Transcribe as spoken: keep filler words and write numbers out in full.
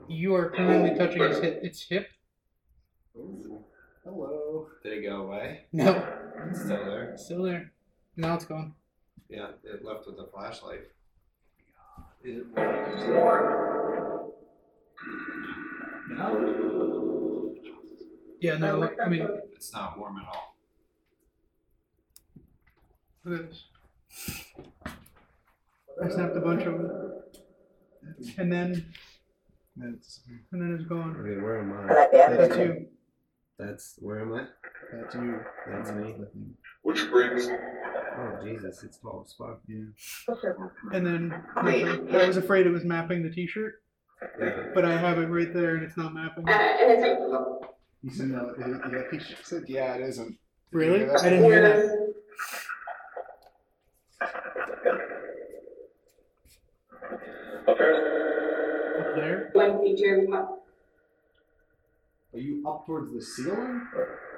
You are currently touching his hip. Its hip. Ooh. Hello. Did it go away? No. It's still there. Still there. Now it's gone. Yeah, it left with the flashlight. Is it No. Yeah, no, look, I mean... It's not warm at all. Look at this. I snapped a bunch of them. And then... That's, and then it's gone. Okay, where am I? That's you. That's, where am I? that's you. That's me. Which brings Oh, Jesus, it's twelve spot. Yeah. And then nothing. I was afraid it was mapping the t-shirt. Yeah. But I have it right there and it's not mapping. You said no. It, yeah, he said yeah. It isn't. Did you Really? hear that? I didn't hear that. Up there? Are you up towards the ceiling?